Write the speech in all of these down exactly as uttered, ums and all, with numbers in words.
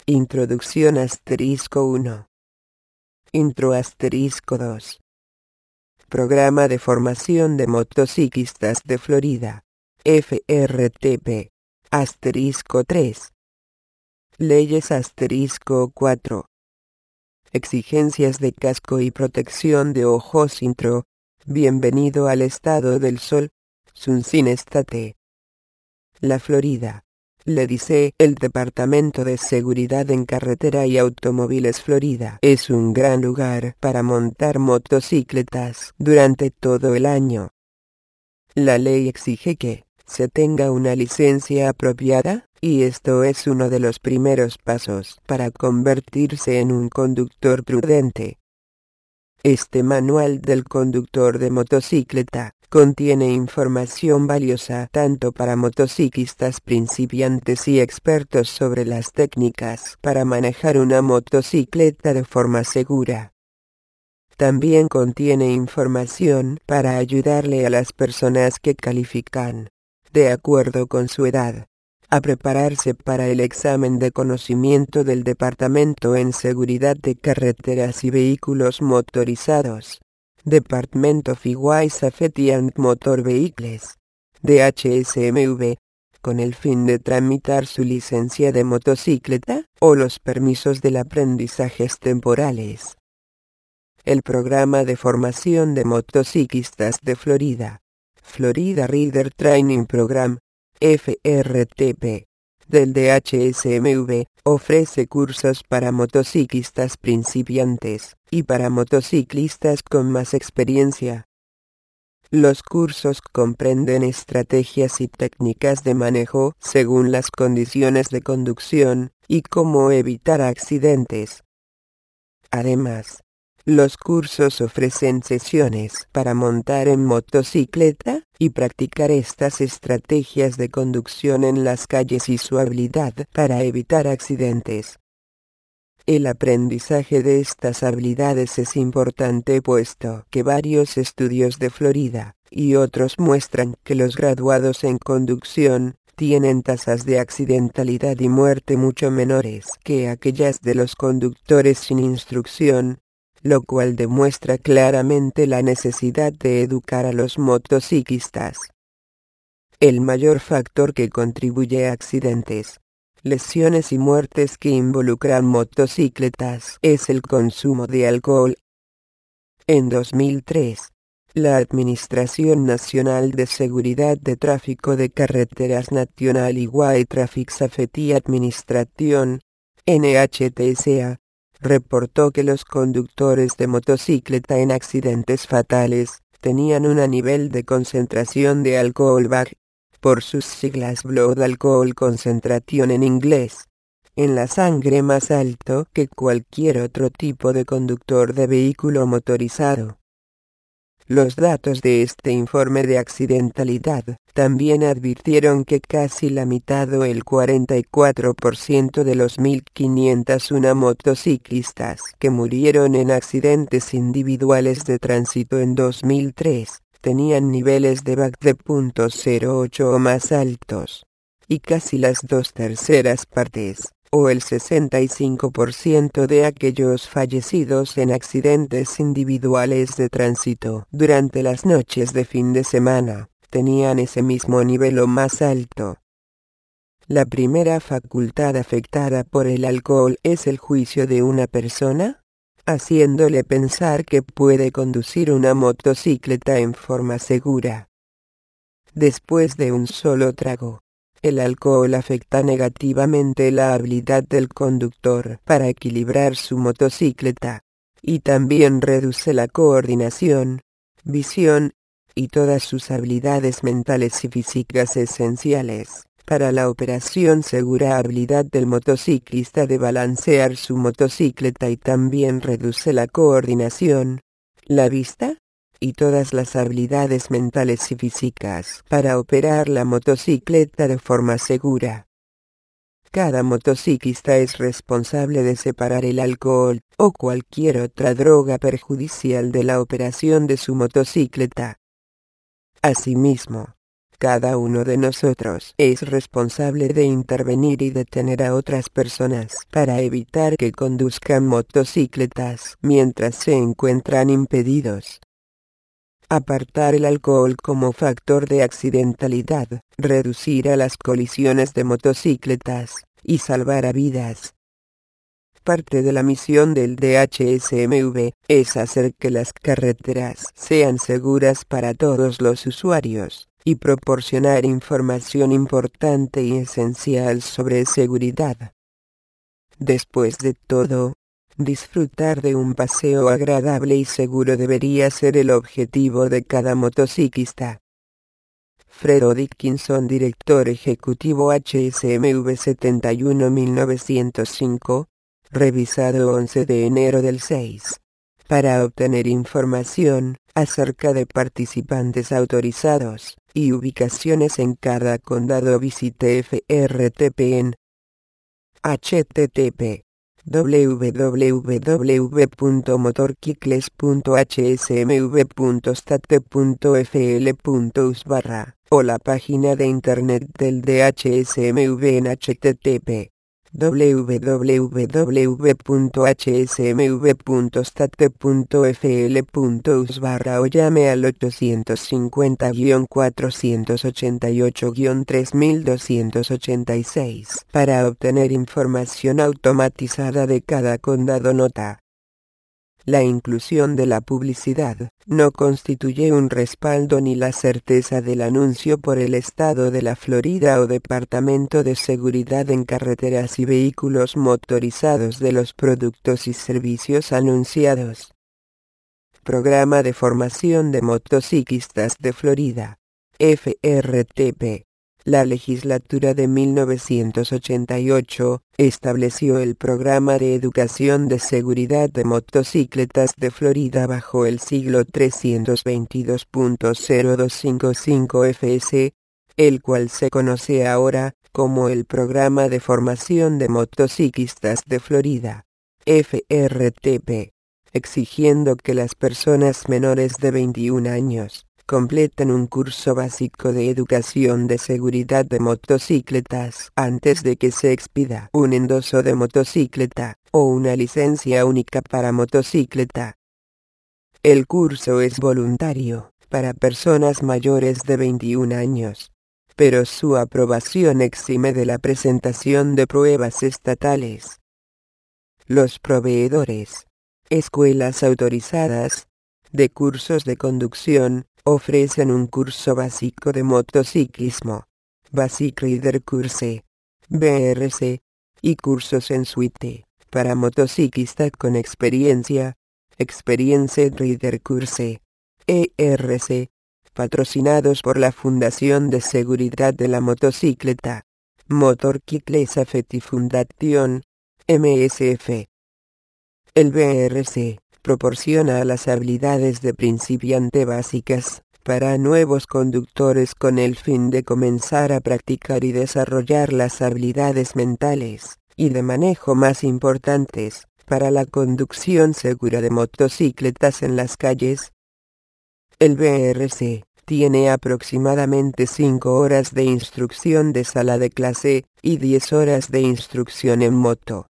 Introducción asterisco uno. Intro asterisco dos. Programa de Formación de Motociclistas de Florida. F R T P. Asterisco tres. Leyes asterisco cuatro. Exigencias de casco y protección de ojos. Intro. Bienvenido al estado del sol, Sunshine State. La Florida. Le dice el Departamento de Seguridad en Carretera y Automóviles Florida. Es un gran lugar para montar motocicletas durante todo el año. La ley exige que se tenga una licencia apropiada, y esto es uno de los primeros pasos para convertirse en un conductor prudente. Este manual del conductor de motocicleta contiene información valiosa tanto para motociclistas principiantes y expertos sobre las técnicas para manejar una motocicleta de forma segura. También contiene información para ayudarle a las personas que califican, de acuerdo con su edad, a prepararse para el examen de conocimiento del Departamento en Seguridad de Carreteras y Vehículos Motorizados. Department of Highway Safety and Motor Vehicles, D H S M V, con el fin de tramitar su licencia de motocicleta, o los permisos de aprendizajes temporales. El Programa de Formación de Motociclistas de Florida, Florida Rider Training Program, F R T P, del D H S M V, ofrece cursos para motociclistas principiantes, y para motociclistas con más experiencia. Los cursos comprenden estrategias y técnicas de manejo según las condiciones de conducción, y cómo evitar accidentes. Además, los cursos ofrecen sesiones para montar en motocicleta, y practicar estas estrategias de conducción en las calles y su habilidad para evitar accidentes. El aprendizaje de estas habilidades es importante puesto que varios estudios de Florida, y otros muestran que los graduados en conducción, tienen tasas de accidentalidad y muerte mucho menores que aquellas de los conductores sin instrucción, lo cual demuestra claramente la necesidad de educar a los motociclistas. El mayor factor que contribuye a accidentes, lesiones y muertes que involucran motocicletas es el consumo de alcohol. En dos mil tres, la Administración Nacional de Seguridad de Tráfico de Carreteras National Highway Traffic Safety Administration, N H T S A, reportó que los conductores de motocicleta en accidentes fatales tenían un nivel de concentración de alcohol bajo, por sus siglas Blood Alcohol Concentration en inglés, en la sangre más alto que cualquier otro tipo de conductor de vehículo motorizado. Los datos de este informe de accidentalidad también advirtieron que casi la mitad o el cuarenta y cuatro por ciento de los mil quinientos uno motociclistas que murieron en accidentes individuales de tránsito en dos mil tres tenían niveles de B A C de punto cero ocho o más altos, y casi las dos terceras partes, o el sesenta y cinco por ciento de aquellos fallecidos en accidentes individuales de tránsito durante las noches de fin de semana, tenían ese mismo nivel o más alto. La primera facultad afectada por el alcohol es el juicio de una persona, haciéndole pensar que puede conducir una motocicleta en forma segura. Después de un solo trago, el alcohol afecta negativamente la habilidad del conductor para equilibrar su motocicleta, y también reduce la coordinación, visión, y todas sus habilidades mentales y físicas esenciales para la operación segura habilidad del motociclista de balancear su motocicleta, y también reduce la coordinación, la vista, y todas las habilidades mentales y físicas para operar la motocicleta de forma segura. Cada motociclista es responsable de separar el alcohol o cualquier otra droga perjudicial de la operación de su motocicleta. Asimismo, Cada uno de nosotros es responsable de intervenir y detener a otras personas para evitar que conduzcan motocicletas mientras se encuentran impedidos. Apartar el alcohol como factor de accidentalidad, reducir a las colisiones de motocicletas, y salvar a vidas. Parte de la misión del D H S M V es hacer que las carreteras sean seguras para todos los usuarios, y proporcionar información importante y esencial sobre seguridad. Después de todo, disfrutar de un paseo agradable y seguro debería ser el objetivo de cada motociclista. Fredo Dickinson, director ejecutivo H S M V setenta y uno mil novecientos cinco, revisado once de enero del seis. Para obtener información acerca de participantes autorizados y ubicaciones en cada condado, visite F R T P en h t t p w w w punto motorcycles punto h s m v punto state punto f l punto u s barra o la página de internet del D H S M V en h t t p w w w punto h s m v punto state punto f l punto u s barra o llame al ochocientos cincuenta, cuatrocientos ochenta y ocho, tres mil doscientos ochenta y seis para obtener información automatizada de cada condado. Nota: la inclusión de la publicidad no constituye un respaldo ni la certeza del anuncio por el Estado de la Florida o Departamento de Seguridad en Carreteras y Vehículos Motorizados de los productos y servicios anunciados. Programa de Formación de Motociclistas de Florida, F R T P. La legislatura de mil novecientos ochenta y ocho estableció el Programa de Educación de Seguridad de Motocicletas de Florida bajo el siglo trescientos veintidós punto cero dos cinco cinco F S, el cual se conoce ahora como el Programa de Formación de Motociclistas de Florida, F R T P, exigiendo que las personas menores de veintiún años completen un curso básico de educación de seguridad de motocicletas antes de que se expida un endoso de motocicleta o una licencia única para motocicleta. El curso es voluntario para personas mayores de veintiún años, pero su aprobación exime de la presentación de pruebas estatales. Los proveedores, escuelas autorizadas de cursos de conducción, ofrecen un curso básico de motociclismo, Basic Rider Course, B R C, y cursos en suite, para motociclista con experiencia, Experienced Rider Course, E R C, patrocinados por la Fundación de Seguridad de la Motocicleta, Motorcycle Safety Foundation, M S F. El B R C proporciona las habilidades de principiante básicas para nuevos conductores con el fin de comenzar a practicar y desarrollar las habilidades mentales y de manejo más importantes para la conducción segura de motocicletas en las calles. El B R C tiene aproximadamente cinco horas de instrucción de sala de clase y diez horas de instrucción en moto.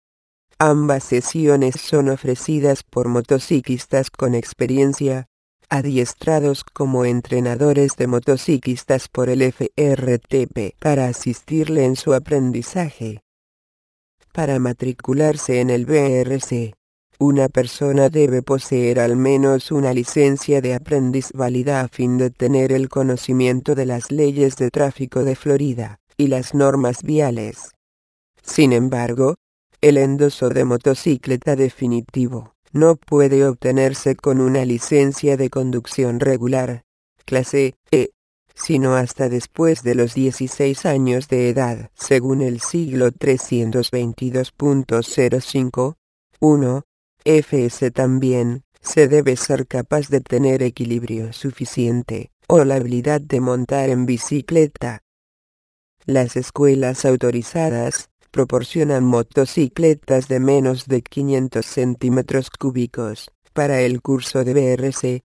Ambas sesiones son ofrecidas por motociclistas con experiencia, adiestrados como entrenadores de motociclistas por el F R T P para asistirle en su aprendizaje. Para matricularse en el B R C, una persona debe poseer al menos una licencia de aprendiz válida a fin de tener el conocimiento de las leyes de tráfico de Florida y las normas viales. Sin embargo, el endoso de motocicleta definitivo no puede obtenerse con una licencia de conducción regular, clase E, sino hasta después de los dieciséis años de edad, según el siglo trescientos veintidós punto cero cinco uno F S. También se debe ser capaz de tener equilibrio suficiente o la habilidad de montar en bicicleta. Las escuelas autorizadas proporcionan motocicletas de menos de quinientos centímetros cúbicos para el curso de B R C,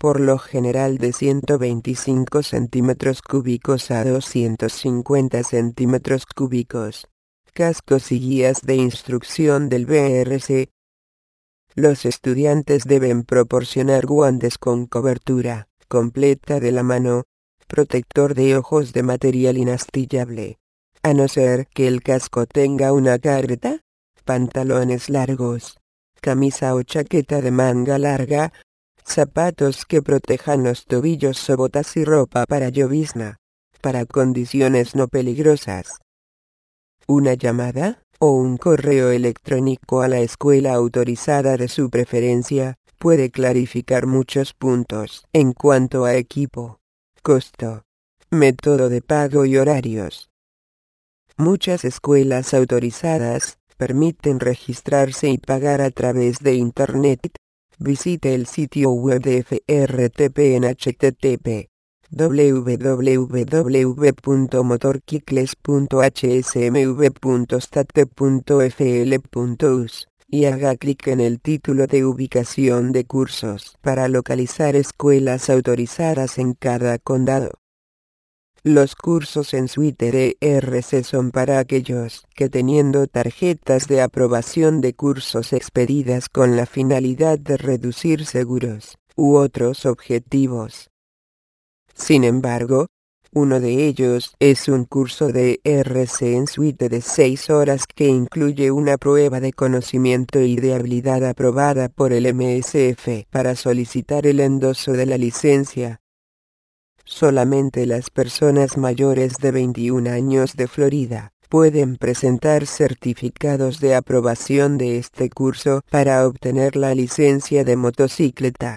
por lo general de ciento veinticinco centímetros cúbicos a doscientos cincuenta centímetros cúbicos. Cascos y guías de instrucción del B R C. Los estudiantes deben proporcionar guantes con cobertura completa de la mano, protector de ojos de material inastillable, a no ser que el casco tenga una careta, pantalones largos, camisa o chaqueta de manga larga, zapatos que protejan los tobillos o botas y ropa para llovizna, para condiciones no peligrosas. Una llamada o un correo electrónico a la escuela autorizada de su preferencia puede clarificar muchos puntos en cuanto a equipo, costo, método de pago y horarios. Muchas escuelas autorizadas permiten registrarse y pagar a través de Internet. Visite el sitio web de F R T P en h t t p w w w punto motorcycles punto h s m v punto state punto f l punto u s y haga clic en el título de ubicación de cursos para localizar escuelas autorizadas en cada condado. Los cursos en suite de E R C son para aquellos que teniendo tarjetas de aprobación de cursos expedidas con la finalidad de reducir seguros u otros objetivos. Sin embargo, uno de ellos es un curso de E R C en suite de seis horas que incluye una prueba de conocimiento y de habilidad aprobada por el M S F para solicitar el endoso de la licencia. Solamente las personas mayores de veintiún años de Florida pueden presentar certificados de aprobación de este curso para obtener la licencia de motocicleta.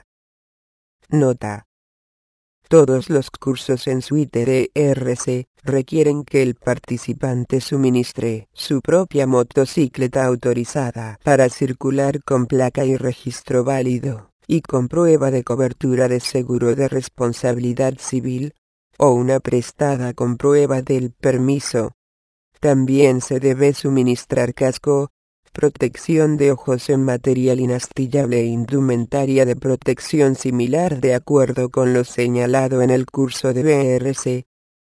Nota: todos los cursos en suite de E R C requieren que el participante suministre su propia motocicleta autorizada para circular con placa y registro válido, y con prueba de cobertura de seguro de responsabilidad civil, o una prestada con prueba del permiso. También se debe suministrar casco, protección de ojos en material inastillable e indumentaria de protección similar de acuerdo con lo señalado en el curso de B R C.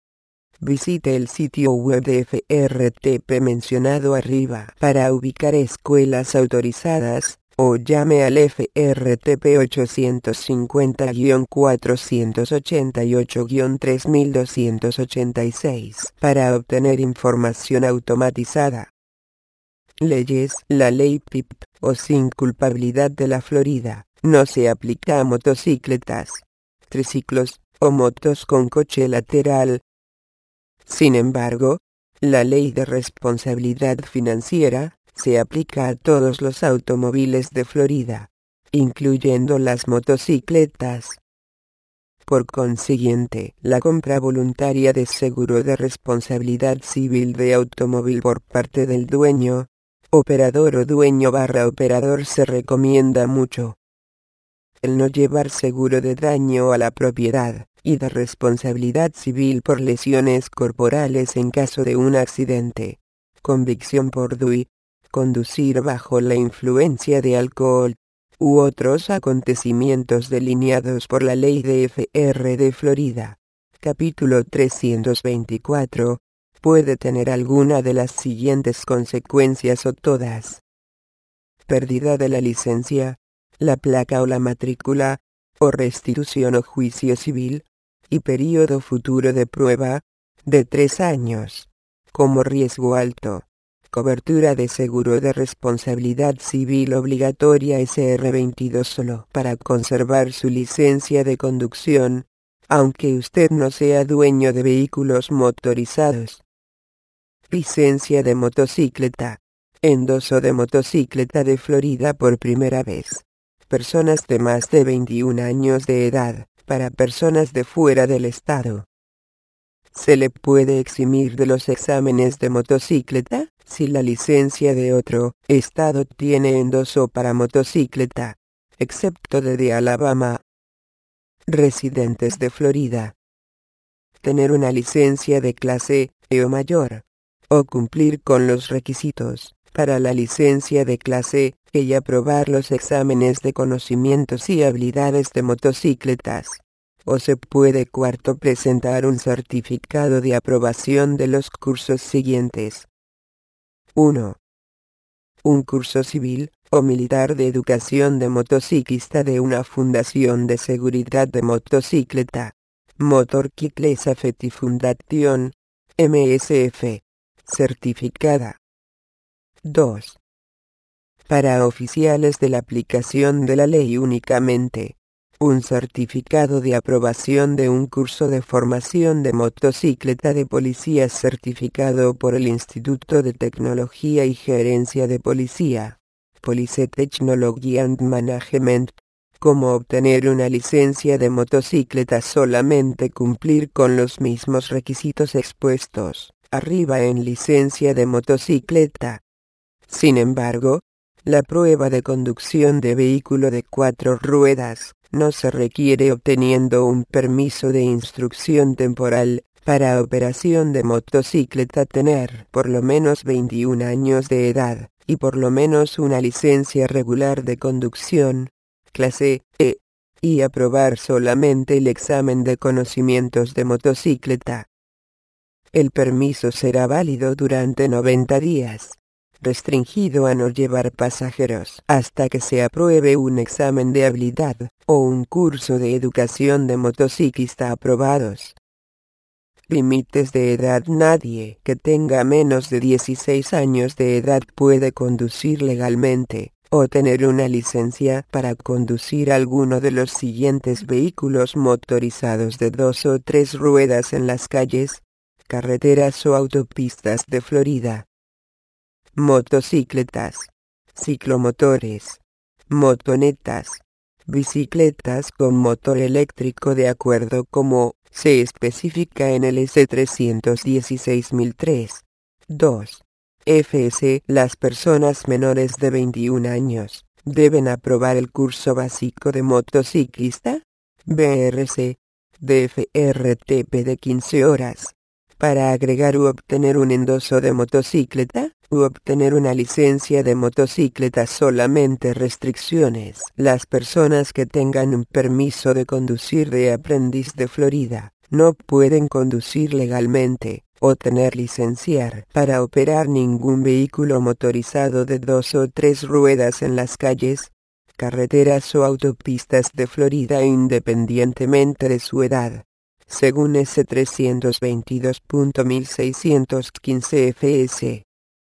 Visite el sitio web de F R T P mencionado arriba para ubicar escuelas autorizadas, o llame al F R T P ochocientos cincuenta guion cuatrocientos ochenta y ocho guion tres mil doscientos ochenta y seis para obtener información automatizada. Leyes. La ley P I P, o sin culpabilidad de la Florida, no se aplica a motocicletas, triciclos, o motos con coche lateral. Sin embargo, la ley de responsabilidad financiera se aplica a todos los automóviles de Florida, incluyendo las motocicletas. Por consiguiente, la compra voluntaria de seguro de responsabilidad civil de automóvil por parte del dueño, operador o dueño barra operador se recomienda mucho. El no llevar seguro de daño a la propiedad y de responsabilidad civil por lesiones corporales en caso de un accidente, convicción por D U I, conducir bajo la influencia de alcohol, u otros acontecimientos delineados por la ley de F R de Florida, capítulo trescientos veinticuatro, puede tener alguna de las siguientes consecuencias o todas: pérdida de la licencia, la placa o la matrícula, o restitución o juicio civil, y período futuro de prueba, de tres años. Como riesgo alto, cobertura de seguro de responsabilidad civil obligatoria S R veintidós solo para conservar su licencia de conducción, aunque usted no sea dueño de vehículos motorizados. Licencia de motocicleta. Endoso de motocicleta de Florida por primera vez. Personas de más de veintiún años de edad, para personas de fuera del estado. Se le puede eximir de los exámenes de motocicleta si la licencia de otro estado tiene endoso para motocicleta, excepto de, de Alabama. Residentes de Florida. Tener una licencia de clase E o mayor, o cumplir con los requisitos para la licencia de clase E y aprobar los exámenes de conocimientos y habilidades de motocicletas. O se puede cuarto presentar un certificado de aprobación de los cursos siguientes. uno. Un curso civil o militar de educación de motociclista de una fundación de seguridad de motocicleta. Motorcycle Safety Foundation, M S F, certificada. dos. Para oficiales de la aplicación de la ley únicamente. Un certificado de aprobación de un curso de formación de motocicleta de policía certificado por el Instituto de Tecnología y Gerencia de Policía, Police Technology and Management. Cómo obtener una licencia de motocicleta: solamente cumplir con los mismos requisitos expuestos arriba en licencia de motocicleta. Sin embargo, la prueba de conducción de vehículo de cuatro ruedas no se requiere obteniendo un permiso de instrucción temporal. Para operación de motocicleta tener por lo menos veintiún años de edad, y por lo menos una licencia regular de conducción, clase E, y aprobar solamente el examen de conocimientos de motocicleta. El permiso será válido durante noventa días. Restringido a no llevar pasajeros hasta que se apruebe un examen de habilidad o un curso de educación de motociclista aprobados. Límites de edad: nadie que tenga menos de dieciséis años de edad puede conducir legalmente o tener una licencia para conducir alguno de los siguientes vehículos motorizados de dos o tres ruedas en las calles, carreteras o autopistas de Florida. Motocicletas, ciclomotores, motonetas, bicicletas con motor eléctrico de acuerdo como se especifica en el S trescientos dieciséis mil tres. dos. F S. Las personas menores de veintiún años deben aprobar el curso básico de motociclista, B R C, de F R T P de quince horas. Para agregar u obtener un endoso de motocicleta, u obtener una licencia de motocicleta, solamente restricciones: las personas que tengan un permiso de conducir de aprendiz de Florida, no pueden conducir legalmente, o tener licenciar para operar ningún vehículo motorizado de dos o tres ruedas en las calles, carreteras o autopistas de Florida independientemente de su edad. Según S trescientos veintidós punto mil seiscientos quince F S.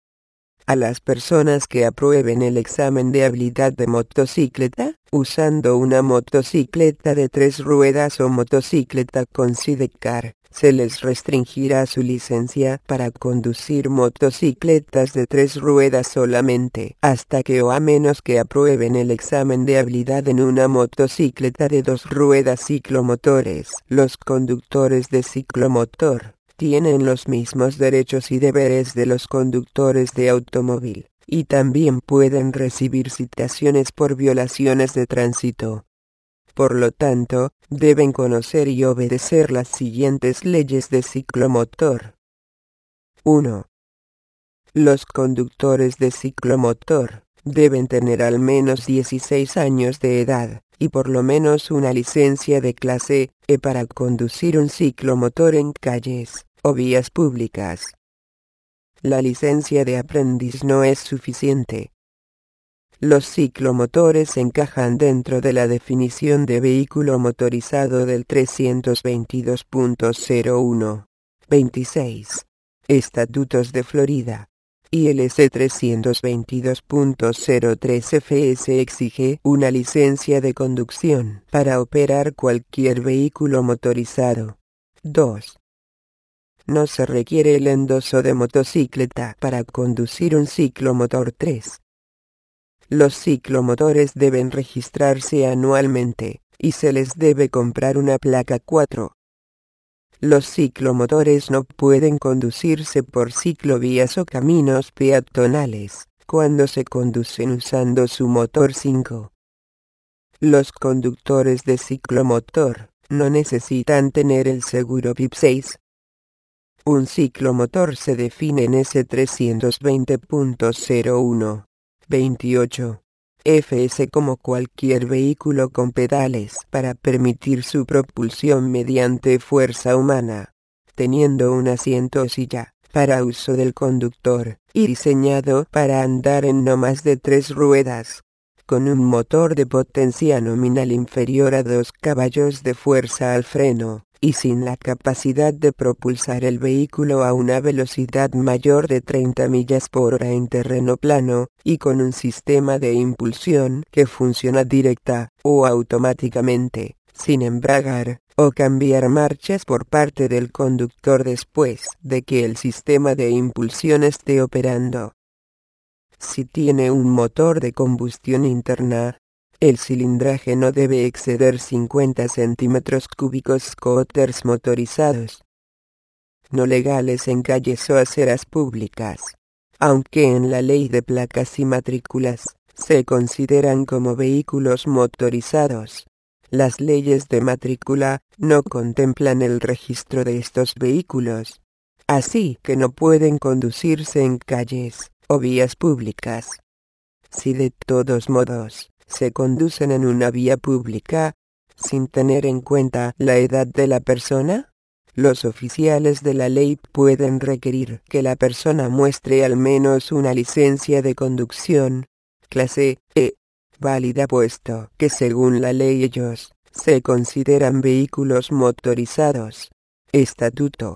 A las personas que aprueben el examen de habilidad de motocicleta, usando una motocicleta de tres ruedas o motocicleta con sidecar, se les restringirá su licencia para conducir motocicletas de tres ruedas solamente hasta que o a menos que aprueben el examen de habilidad en una motocicleta de dos ruedas ciclomotores. Los conductores de ciclomotor tienen los mismos derechos y deberes de los conductores de automóvil, y también pueden recibir citaciones por violaciones de tránsito. Por lo tanto, deben conocer y obedecer las siguientes leyes de ciclomotor. uno. Los conductores de ciclomotor deben tener al menos dieciséis años de edad, y por lo menos una licencia de clase E para conducir un ciclomotor en calles o vías públicas. La licencia de aprendiz no es suficiente. Los ciclomotores encajan dentro de la definición de vehículo motorizado del trescientos veintidós punto cero uno punto veintiséis. Estatutos de Florida. Y el S trescientos veintidós punto cero tres F S exige una licencia de conducción para operar cualquier vehículo motorizado. dos. No se requiere el endoso de motocicleta para conducir un ciclomotor. tres. Los ciclomotores deben registrarse anualmente, y se les debe comprar una placa. cuatro. Los ciclomotores no pueden conducirse por ciclovías o caminos peatonales, cuando se conducen usando su motor. cinco. Los conductores de ciclomotor no necesitan tener el seguro V I P seis. Un ciclomotor se define en S trescientos veinte punto cero uno punto veintiocho F S como cualquier vehículo con pedales para permitir su propulsión mediante fuerza humana, teniendo un asiento o silla para uso del conductor, y diseñado para andar en no más de tres ruedas, con un motor de potencia nominal inferior a dos caballos de fuerza al freno, y sin la capacidad de propulsar el vehículo a una velocidad mayor de treinta millas por hora en terreno plano, y con un sistema de impulsión que funciona directa o automáticamente, sin embragar o cambiar marchas por parte del conductor después de que el sistema de impulsión esté operando. Si tiene un motor de combustión interna, el cilindraje no debe exceder cincuenta centímetros cúbicos. Scooters motorizados no legales en calles o aceras públicas, aunque en la ley de placas y matrículas se consideran como vehículos motorizados. Las leyes de matrícula no contemplan el registro de estos vehículos, así que no pueden conducirse en calles o vías públicas. Si de todos modos se conducen en una vía pública, sin tener en cuenta la edad de la persona, los oficiales de la ley pueden requerir que la persona muestre al menos una licencia de conducción, clase E, válida, puesto que según la ley ellos se consideran vehículos motorizados. Estatuto.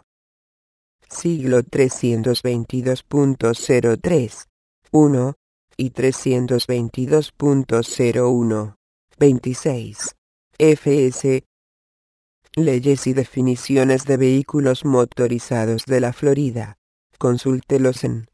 Siglo trescientos veintidós punto cero tres uno y trescientos veintidós punto cero uno punto veintiséis. F S. Leyes y definiciones de vehículos motorizados de la Florida. Consúltelos en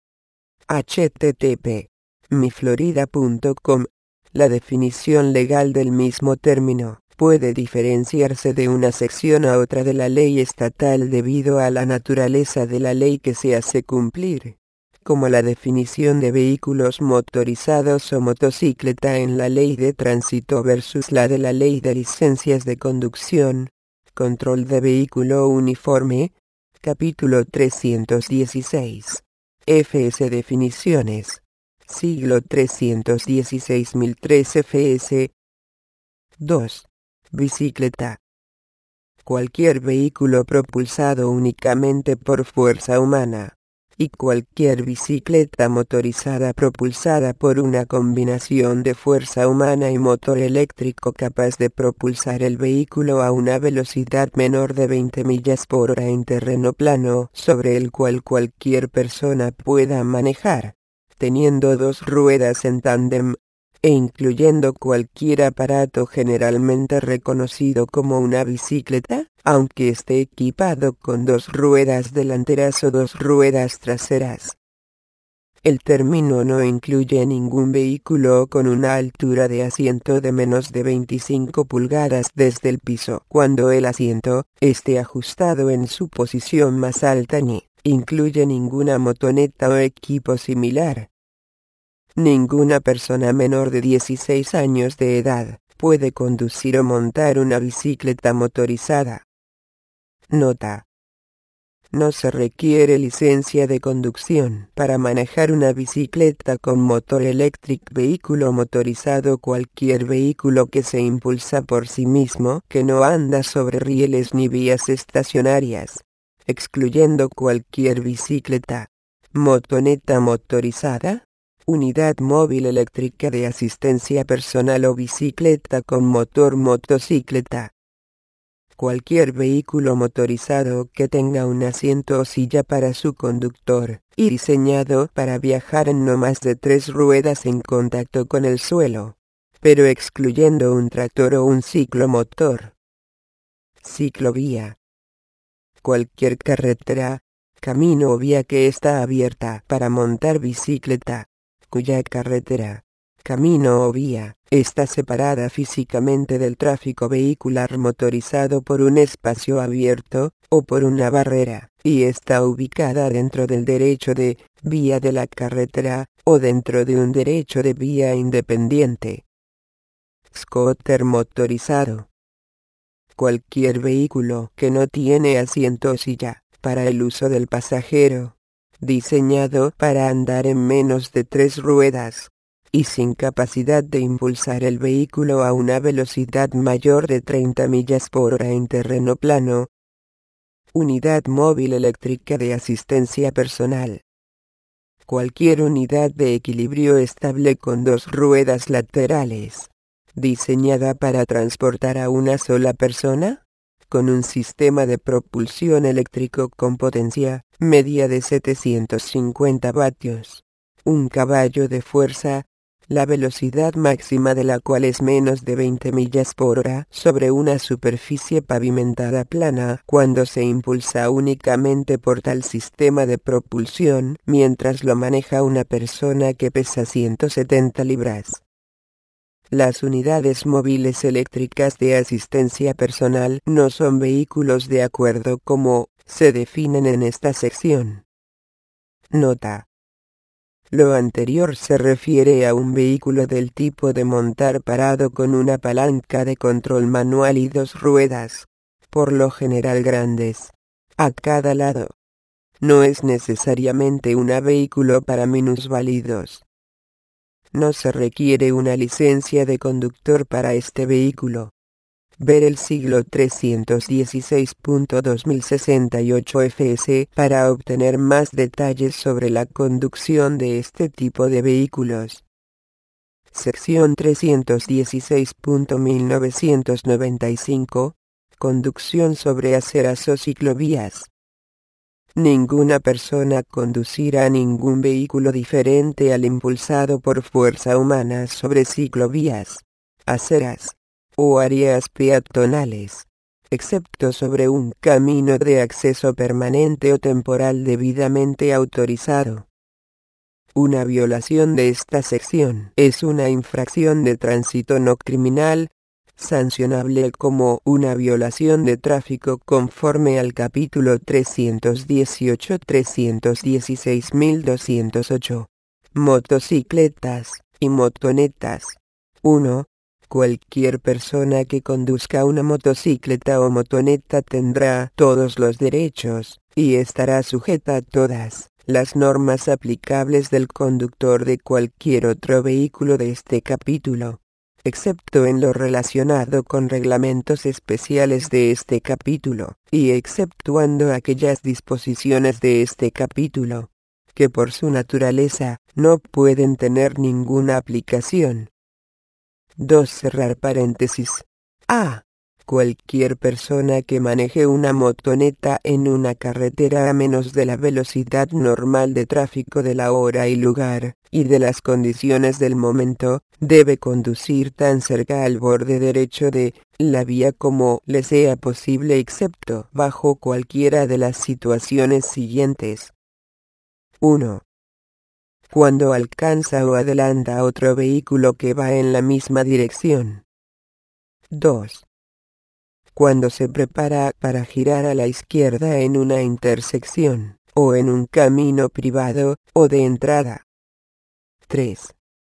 h t t p punto mi florida punto com. La definición legal del mismo término puede diferenciarse de una sección a otra de la ley estatal debido a la naturaleza de la ley que se hace cumplir, como la definición de vehículos motorizados o motocicleta en la ley de tránsito versus la de la ley de licencias de conducción. Control de vehículo uniforme. Capítulo trescientos dieciséis. F S. Definiciones. Siglo trescientos dieciséis mil tres F S. dos. Bicicleta. Cualquier vehículo propulsado únicamente por fuerza humana, y cualquier bicicleta motorizada propulsada por una combinación de fuerza humana y motor eléctrico capaz de propulsar el vehículo a una velocidad menor de veinte millas por hora en terreno plano sobre el cual cualquier persona pueda manejar, teniendo dos ruedas en tándem, e incluyendo cualquier aparato generalmente reconocido como una bicicleta, aunque esté equipado con dos ruedas delanteras o dos ruedas traseras. El término no incluye ningún vehículo con una altura de asiento de menos de veinticinco pulgadas desde el piso cuando el asiento esté ajustado en su posición más alta, ni incluye ninguna motoneta o equipo similar. Ninguna persona menor de dieciséis años de edad puede conducir o montar una bicicleta motorizada. Nota. No se requiere licencia de conducción para manejar una bicicleta con motor eléctrico. Vehículo motorizado. Cualquier vehículo que se impulsa por sí mismo, que no anda sobre rieles ni vías estacionarias, excluyendo cualquier bicicleta, motoneta motorizada, unidad móvil eléctrica de asistencia personal o bicicleta con motor motocicleta. Cualquier vehículo motorizado que tenga un asiento o silla para su conductor, y diseñado para viajar en no más de tres ruedas en contacto con el suelo, pero excluyendo un tractor o un ciclomotor. Ciclovía. Cualquier carretera, camino o vía que está abierta para montar bicicleta, cuya carretera, camino o vía está separada físicamente del tráfico vehicular motorizado por un espacio abierto o por una barrera, y está ubicada dentro del derecho de vía de la carretera o dentro de un derecho de vía independiente. Scooter motorizado. Cualquier vehículo que no tiene asiento o silla, para el uso del pasajero, diseñado para andar en menos de tres ruedas, y sin capacidad de impulsar el vehículo a una velocidad mayor de treinta millas por hora en terreno plano. Unidad móvil eléctrica de asistencia personal. Cualquier unidad de equilibrio estable con dos ruedas laterales, diseñada para transportar a una sola persona, con un sistema de propulsión eléctrico con potencia media de setecientos cincuenta vatios, un caballo de fuerza, la velocidad máxima de la cual es menos de veinte millas por hora sobre una superficie pavimentada plana cuando se impulsa únicamente por tal sistema de propulsión mientras lo maneja una persona que pesa ciento setenta libras. Las unidades móviles eléctricas de asistencia personal no son vehículos de acuerdo como se definen en esta sección. Nota. Lo anterior se refiere a un vehículo del tipo de montar parado con una palanca de control manual y dos ruedas, por lo general grandes, a cada lado. No es necesariamente un vehículo para minusválidos. No se requiere una licencia de conductor para este vehículo. Ver el siglo trescientos dieciséis punto dos mil sesenta y ocho F S para obtener más detalles sobre la conducción de este tipo de vehículos. Sección trescientos dieciséis punto mil novecientos noventa y cinco. Conducción sobre aceras o ciclovías. Ninguna persona conducirá ningún vehículo diferente al impulsado por fuerza humana sobre ciclovías, aceras o áreas peatonales, excepto sobre un camino de acceso permanente o temporal debidamente autorizado. Una violación de esta sección es una infracción de tránsito no criminal, sancionable como una violación de tráfico conforme al capítulo trescientos dieciocho trescientos dieciséis mil doscientos ocho. Motocicletas y motonetas. uno. Cualquier persona que conduzca una motocicleta o motoneta tendrá todos los derechos, y estará sujeta a todas las normas aplicables del conductor de cualquier otro vehículo de este capítulo, excepto en lo relacionado con reglamentos especiales de este capítulo, y exceptuando aquellas disposiciones de este capítulo, que por su naturaleza no pueden tener ninguna aplicación. dos. Cerrar paréntesis. A. Cualquier persona que maneje una motoneta en una carretera a menos de la velocidad normal de tráfico de la hora y lugar, y de las condiciones del momento, debe conducir tan cerca al borde derecho de la vía como le sea posible excepto bajo cualquiera de las situaciones siguientes. uno. Cuando alcanza o adelanta a otro vehículo que va en la misma dirección. dos. Cuando se prepara para girar a la izquierda en una intersección, o en un camino privado, o de entrada. tres.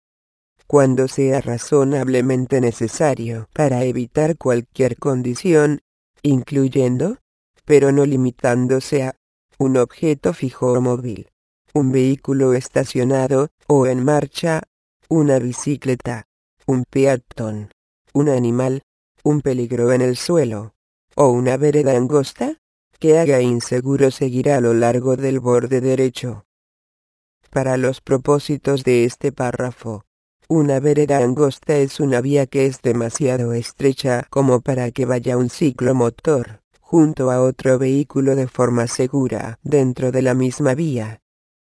Cuando sea razonablemente necesario para evitar cualquier condición, incluyendo, pero no limitándose a, un objeto fijo o móvil, un vehículo estacionado o en marcha, una bicicleta, un peatón, un animal, un peligro en el suelo, o una vereda angosta, que haga inseguro seguir a lo largo del borde derecho. Para los propósitos de este párrafo, una vereda angosta es una vía que es demasiado estrecha como para que vaya un ciclomotor junto a otro vehículo de forma segura dentro de la misma vía.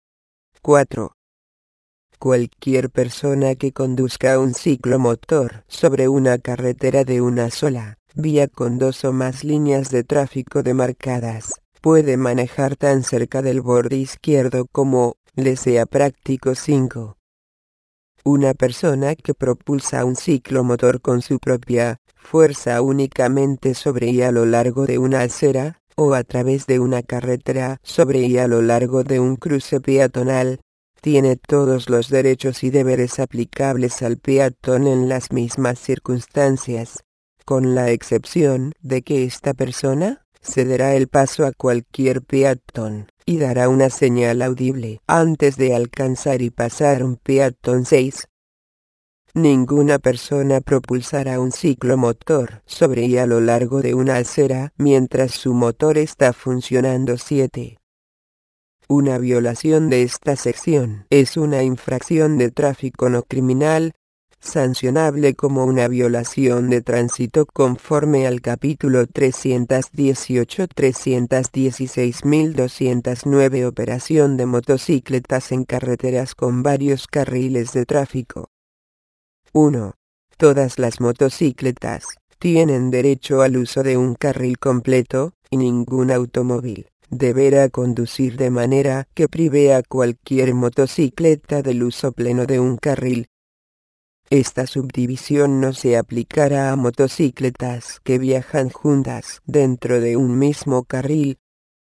cuatro. Cualquier persona que conduzca un ciclomotor sobre una carretera de una sola vía con dos o más líneas de tráfico demarcadas, puede manejar tan cerca del borde izquierdo como le sea práctico. cinco. Una persona que propulsa un ciclomotor con su propia fuerza únicamente sobre y a lo largo de una acera, o a través de una carretera sobre y a lo largo de un cruce peatonal, tiene todos los derechos y deberes aplicables al peatón en las mismas circunstancias, con la excepción de que esta persona cederá el paso a cualquier peatón, y dará una señal audible antes de alcanzar y pasar un peatón. seis. Ninguna persona propulsará un ciclomotor sobre y a lo largo de una acera mientras su motor está funcionando. siete. Una violación de esta sección es una infracción de tráfico no criminal, sancionable como una violación de tránsito conforme al capítulo trescientos dieciocho trescientos dieciséis mil doscientos nueve Operación de motocicletas en carreteras con varios carriles de tráfico. uno. Todas las motocicletas tienen derecho al uso de un carril completo, y ningún automóvil deberá conducir de manera que prive a cualquier motocicleta del uso pleno de un carril. Esta subdivisión no se aplicará a motocicletas que viajan juntas dentro de un mismo carril.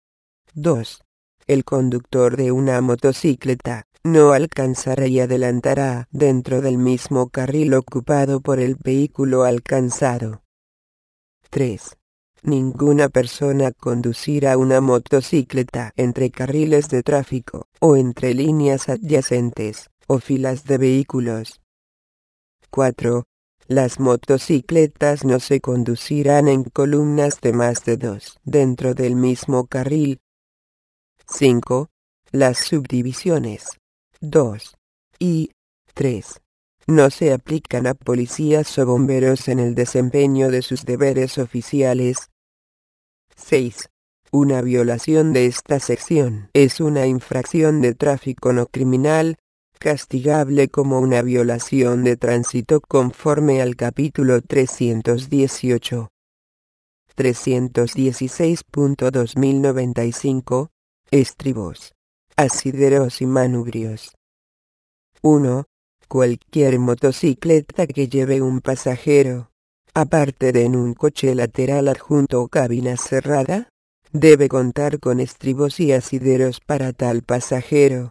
dos. El conductor de una motocicleta no alcanzará y adelantará dentro del mismo carril ocupado por el vehículo alcanzado. tres. Ninguna persona conducirá una motocicleta entre carriles de tráfico, o entre líneas adyacentes, o filas de vehículos. cuatro. Las motocicletas no se conducirán en columnas de más de dos dentro del mismo carril. cinco. Las subdivisiones dos y tres no se aplican a policías o bomberos en el desempeño de sus deberes oficiales. seis. Una violación de esta sección es una infracción de tráfico no criminal, castigable como una violación de tránsito conforme al capítulo trescientos dieciocho. trescientos dieciséis punto dos mil noventa y cinco. Estribos, asideros y manubrios. uno. Cualquier motocicleta que lleve un pasajero, aparte de en un coche lateral adjunto o cabina cerrada, debe contar con estribos y asideros para tal pasajero.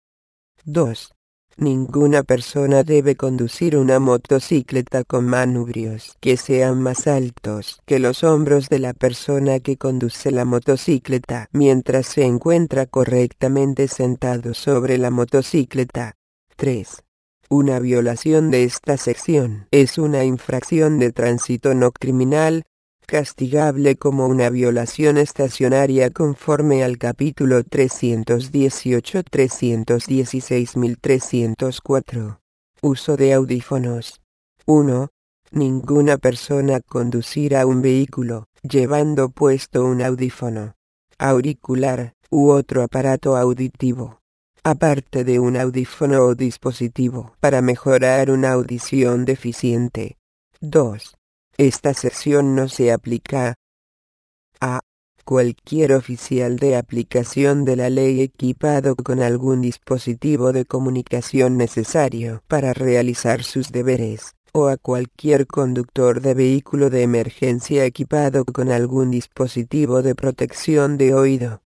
dos. Ninguna persona debe conducir una motocicleta con manubrios que sean más altos que los hombros de la persona que conduce la motocicleta mientras se encuentra correctamente sentado sobre la motocicleta. tres. Una violación de esta sección es una infracción de tránsito no criminal, castigable como una violación estacionaria conforme al capítulo trescientos dieciocho trescientos dieciséis mil trescientos cuatro. Uso de audífonos. uno. Ninguna persona conducirá un vehículo llevando puesto un audífono, auricular, u otro aparato auditivo, aparte de un audífono o dispositivo para mejorar una audición deficiente. dos. Esta sección no se aplica a cualquier oficial de aplicación de la ley equipado con algún dispositivo de comunicación necesario para realizar sus deberes, o a cualquier conductor de vehículo de emergencia equipado con algún dispositivo de protección de oído.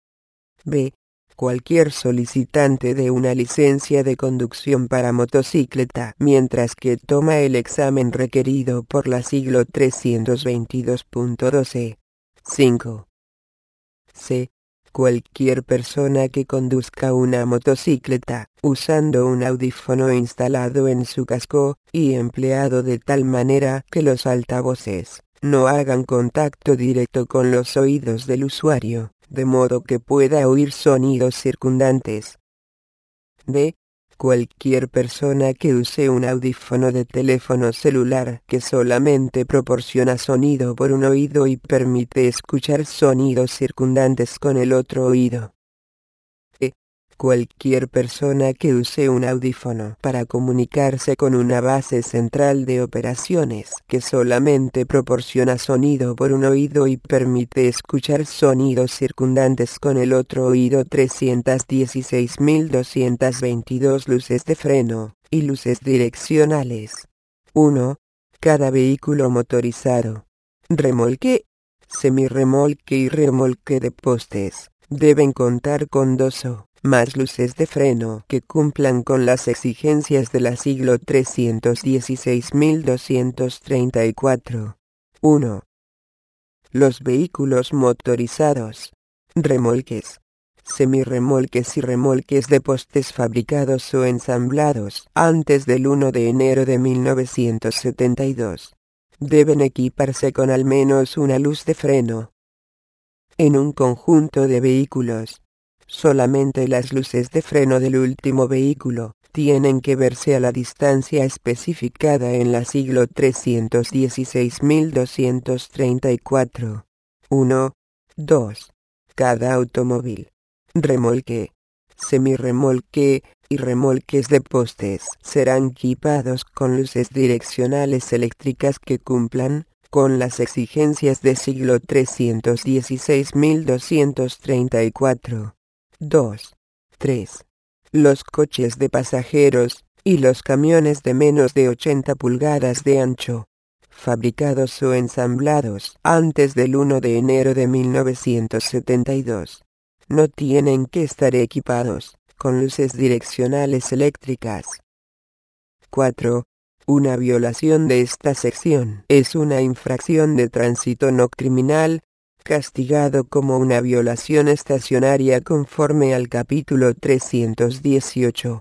b. Cualquier solicitante de una licencia de conducción para motocicleta mientras que toma el examen requerido por la siglo trescientos veintidós punto doce. cinco. c. Cualquier persona que conduzca una motocicleta usando un audífono instalado en su casco y empleado de tal manera que los altavoces no hagan contacto directo con los oídos del usuario, de modo que pueda oír sonidos circundantes. D. Cualquier persona que use un audífono de teléfono celular que solamente proporciona sonido por un oído y permite escuchar sonidos circundantes con el otro oído. E. Cualquier persona que use un audífono para comunicarse con una base central de operaciones que solamente proporciona sonido por un oído y permite escuchar sonidos circundantes con el otro oído. trescientos dieciséis mil doscientos veintidós luces de freno y luces direccionales. uno. Cada vehículo motorizado, remolque, semirremolque y remolque de postes deben contar con dos o más luces de freno que cumplan con las exigencias de la siglo trescientos dieciséis mil doscientos treinta y cuatro. uno. Los vehículos motorizados, remolques, semirremolques y remolques de postes fabricados o ensamblados antes del primero de enero de mil novecientos setenta y dos, deben equiparse con al menos una luz de freno. En un conjunto de vehículos, solamente las luces de freno del último vehículo tienen que verse a la distancia especificada en la siglo trescientos dieciséis mil doscientos treinta y cuatro. uno, dos. Cada automóvil, remolque, semirremolque y remolques de postes serán equipados con luces direccionales eléctricas que cumplan con las exigencias de siglo trescientos dieciséis mil doscientos treinta y cuatro. dos. tres. Los coches de pasajeros y los camiones de menos de ochenta pulgadas de ancho, fabricados o ensamblados antes del primero de enero de mil novecientos setenta y dos, no tienen que estar equipados con luces direccionales eléctricas. cuatro. Una violación de esta sección es una infracción de tránsito no criminal, castigado como una violación estacionaria conforme al capítulo trescientos dieciocho.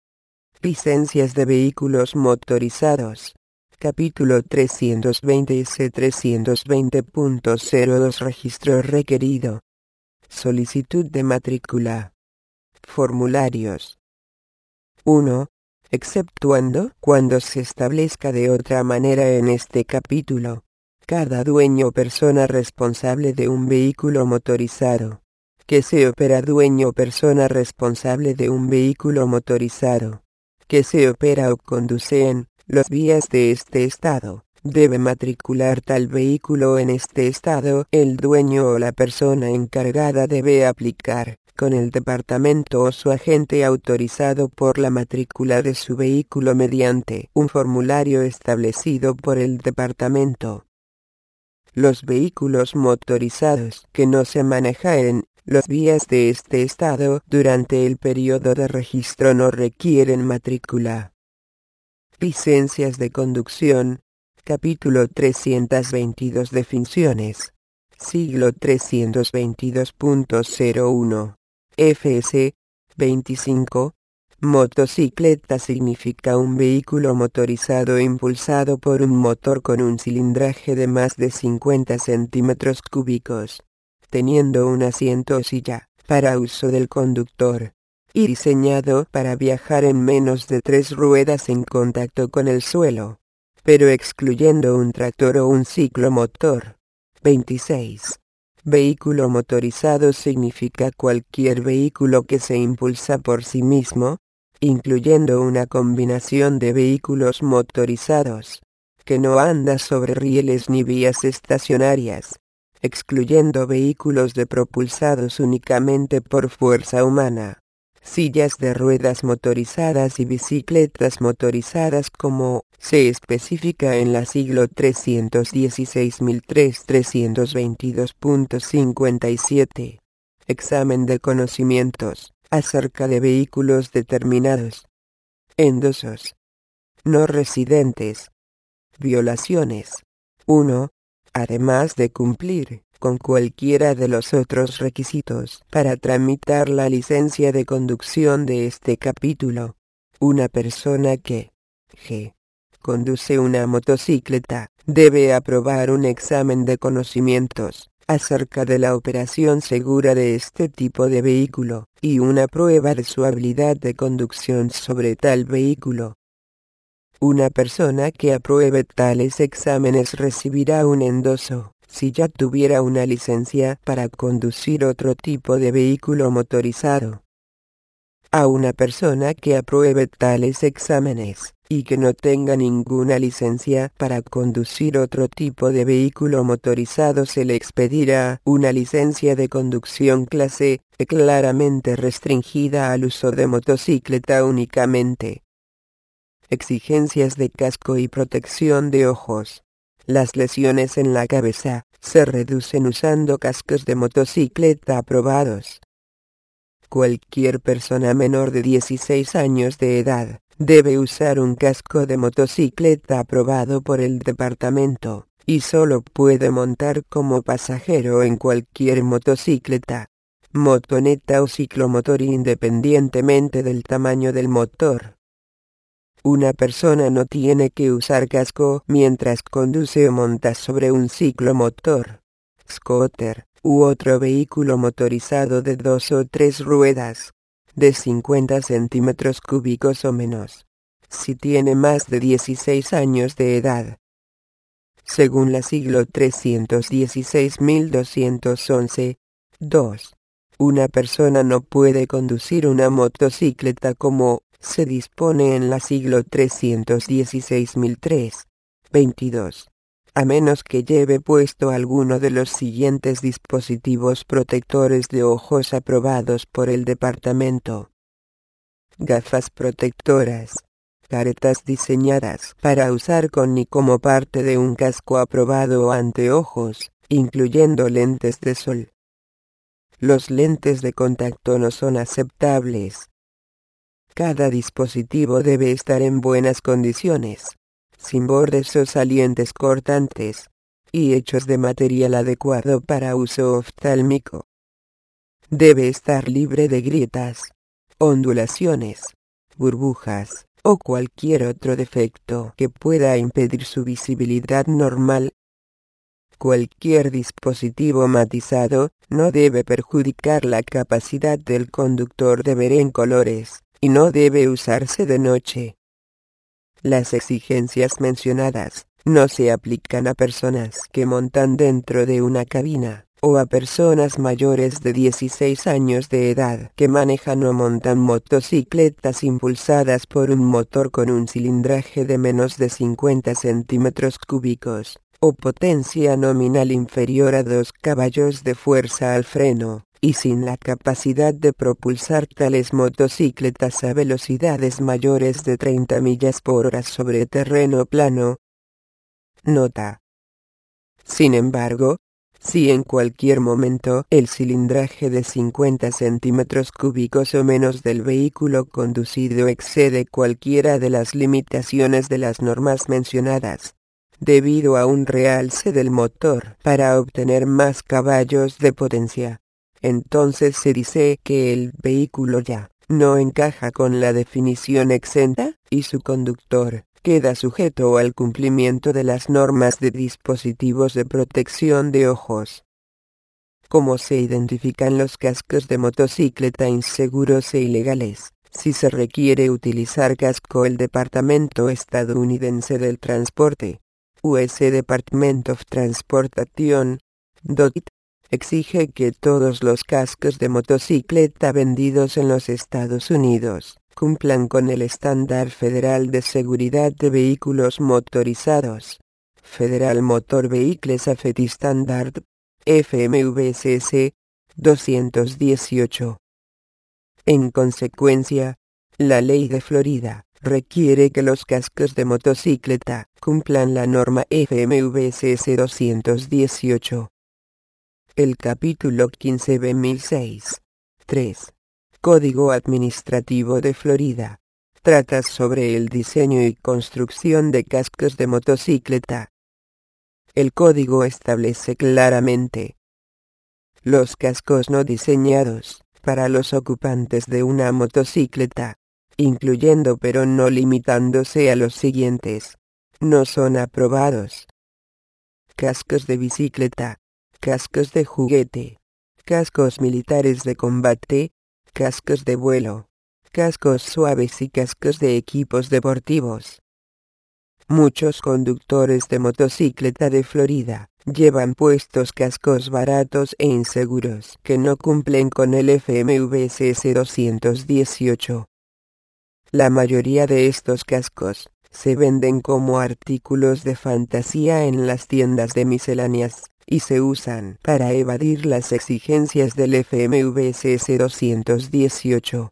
Licencias de vehículos motorizados. Capítulo trescientos veinte S trescientos veinte punto cero dos Registro requerido. Solicitud de matrícula. Formularios. uno. Exceptuando cuando se establezca de otra manera en este capítulo, cada dueño o persona responsable de un vehículo motorizado, que se opera dueño o persona responsable de un vehículo motorizado, que se opera o conduce en los vías de este estado, debe matricular tal vehículo en este estado. El dueño o la persona encargada debe aplicar con el departamento o su agente autorizado por la matrícula de su vehículo mediante un formulario establecido por el departamento. Los vehículos motorizados que no se manejan en las vías de este estado durante el periodo de registro no requieren matrícula. Licencias de conducción. Capítulo trescientos veintidós Definiciones. Siglo trescientos veintidós punto cero uno. F S. veinticinco. Motocicleta significa un vehículo motorizado impulsado por un motor con un cilindraje de más de cincuenta centímetros cúbicos, teniendo un asiento o silla para uso del conductor, y diseñado para viajar en menos de tres ruedas en contacto con el suelo, pero excluyendo un tractor o un ciclomotor. veintiséis. Vehículo motorizado significa cualquier vehículo que se impulsa por sí mismo, incluyendo una combinación de vehículos motorizados, que no anda sobre rieles ni vías estacionarias, excluyendo vehículos de propulsados únicamente por fuerza humana, sillas de ruedas motorizadas y bicicletas motorizadas como se especifica en la siglo trescientos dieciséis mil trescientos veintidós punto cincuenta y siete. Examen de conocimientos acerca de vehículos determinados. Endosos. No residentes. Violaciones. uno. Además de cumplir con cualquiera de los otros requisitos para tramitar la licencia de conducción de este capítulo, una persona que G. conduce una motocicleta debe aprobar un examen de conocimientos acerca de la operación segura de este tipo de vehículo y una prueba de su habilidad de conducción sobre tal vehículo. Una persona que apruebe tales exámenes recibirá un endoso si ya tuviera una licencia para conducir otro tipo de vehículo motorizado. A una persona que apruebe tales exámenes y que no tenga ninguna licencia para conducir otro tipo de vehículo motorizado se le expedirá una licencia de conducción clase E claramente restringida al uso de motocicleta únicamente. Exigencias de casco y protección de ojos. Las lesiones en la cabeza se reducen usando cascos de motocicleta aprobados. Cualquier persona menor de dieciséis años de edad debe usar un casco de motocicleta aprobado por el departamento y solo puede montar como pasajero en cualquier motocicleta, motoneta o ciclomotor independientemente del tamaño del motor. Una persona no tiene que usar casco mientras conduce o monta sobre un ciclomotor, scooter, u otro vehículo motorizado de dos o tres ruedas, de cincuenta centímetros cúbicos o menos, si tiene más de dieciséis años de edad. Según la siglo trescientos dieciséis mil doscientos once, dos. Una persona no puede conducir una motocicleta como se dispone en la siglo trescientos dieciséis mil tres, veintidós, a menos que lleve puesto alguno de los siguientes dispositivos protectores de ojos aprobados por el departamento: gafas protectoras, caretas diseñadas para usar con y como parte de un casco aprobado o anteojos, incluyendo lentes de sol. Los lentes de contacto no son aceptables. Cada dispositivo debe estar en buenas condiciones, sin bordes o salientes cortantes, y hechos de material adecuado para uso oftálmico. Debe estar libre de grietas, ondulaciones, burbujas, o cualquier otro defecto que pueda impedir su visibilidad normal. Cualquier dispositivo matizado no debe perjudicar la capacidad del conductor de ver en colores, y no debe usarse de noche. Las exigencias mencionadas no se aplican a personas que montan dentro de una cabina, o a personas mayores de dieciséis años de edad que manejan o montan motocicletas impulsadas por un motor con un cilindraje de menos de cincuenta centímetros cúbicos, o potencia nominal inferior a dos caballos de fuerza al freno, y sin la capacidad de propulsar tales motocicletas a velocidades mayores de treinta millas por hora sobre terreno plano. Nota. Sin embargo, si en cualquier momento el cilindraje de cincuenta centímetros cúbicos o menos del vehículo conducido excede cualquiera de las limitaciones de las normas mencionadas, debido a un realce del motor para obtener más caballos de potencia, entonces se dice que el vehículo ya no encaja con la definición exenta, y su conductor queda sujeto al cumplimiento de las normas de dispositivos de protección de ojos. ¿Cómo se identifican los cascos de motocicleta inseguros e ilegales? Si se requiere utilizar casco, el Departamento estadounidense del Transporte, U S Department of Transportation, D O T, exige que todos los cascos de motocicleta vendidos en los Estados Unidos cumplan con el estándar federal de seguridad de vehículos motorizados, Federal Motor Vehicle Safety Standard, F M V S S doscientos dieciocho. En consecuencia, la ley de Florida requiere que los cascos de motocicleta cumplan la norma F M V S S doscientos dieciocho. El capítulo quince B mil seis, tres. Código Administrativo de Florida trata sobre el diseño y construcción de cascos de motocicleta. El código establece claramente: los cascos no diseñados para los ocupantes de una motocicleta, incluyendo pero no limitándose a los siguientes, no son aprobados: cascos de bicicleta, cascos de juguete, cascos militares de combate, cascos de vuelo, cascos suaves y cascos de equipos deportivos. Muchos conductores de motocicleta de Florida llevan puestos cascos baratos e inseguros que no cumplen con el F M V S S doscientos dieciocho. La mayoría de estos cascos se venden como artículos de fantasía en las tiendas de misceláneas, y se usan para evadir las exigencias del F M V S S doscientos dieciocho.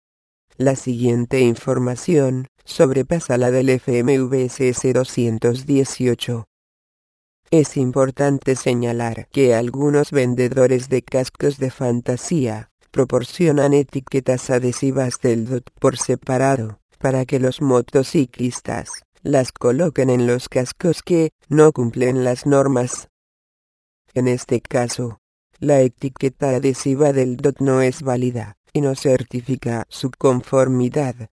La siguiente información sobrepasa la del F M V S S doscientos dieciocho. Es importante señalar que algunos vendedores de cascos de fantasía proporcionan etiquetas adhesivas del D O T por separado, para que los motociclistas las colocan en los cascos que no cumplen las normas. En este caso, la etiqueta adhesiva del D O T no es válida y no certifica su conformidad.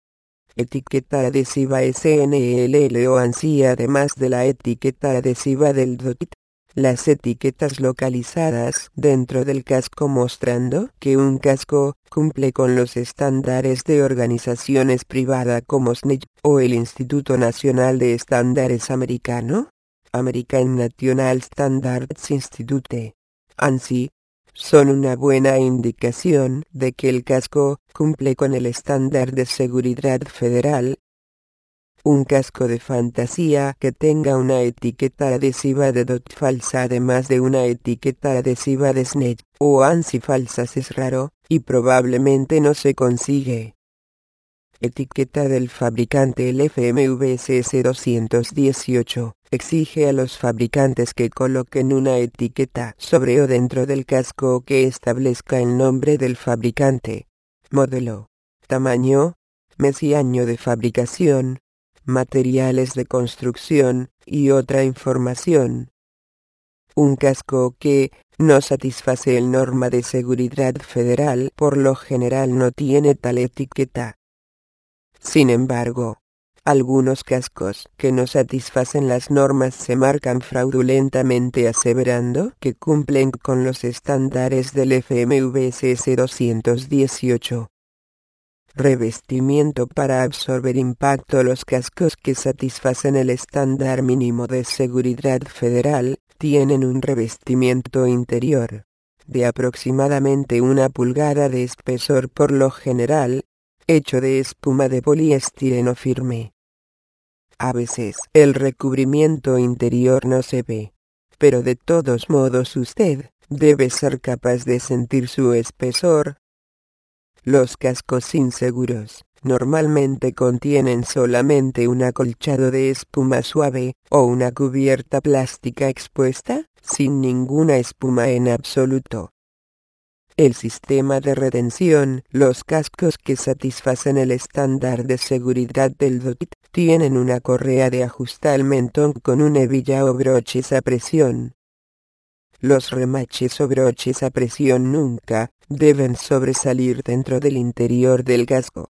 Etiqueta adhesiva S N L L o ANSI. Además de la etiqueta adhesiva del D O T, las etiquetas localizadas dentro del casco mostrando que un casco cumple con los estándares de organizaciones privadas como S N E o el Instituto Nacional de Estándares Americano, American National Standards Institute, ANSI, son una buena indicación de que el casco cumple con el estándar de seguridad federal. Un casco de fantasía que tenga una etiqueta adhesiva de D O T falsa además de una etiqueta adhesiva de S N E o ANSI falsas es raro, y probablemente no se consigue. Etiqueta del fabricante. El F M V S S doscientos dieciocho exige a los fabricantes que coloquen una etiqueta sobre o dentro del casco que establezca el nombre del fabricante, modelo, tamaño, mes y año de fabricación, materiales de construcción, y otra información. Un casco que no satisface el norma de seguridad federal por lo general no tiene tal etiqueta. Sin embargo, algunos cascos que no satisfacen las normas se marcan fraudulentamente aseverando que cumplen con los estándares del F M V S S doscientos dieciocho. Revestimiento para absorber impacto. Los cascos que satisfacen el estándar mínimo de seguridad federal tienen un revestimiento interior de aproximadamente una pulgada de espesor por lo general, hecho de espuma de poliestireno firme. A veces el recubrimiento interior no se ve, pero de todos modos usted debe ser capaz de sentir su espesor. Los cascos inseguros normalmente contienen solamente un acolchado de espuma suave o una cubierta plástica expuesta, sin ninguna espuma en absoluto. El sistema de retención. Los cascos que satisfacen el estándar de seguridad del D O T tienen una correa de ajuste al mentón con una hebilla o broches a presión. Los remaches o broches a presión nunca deben sobresalir dentro del interior del casco.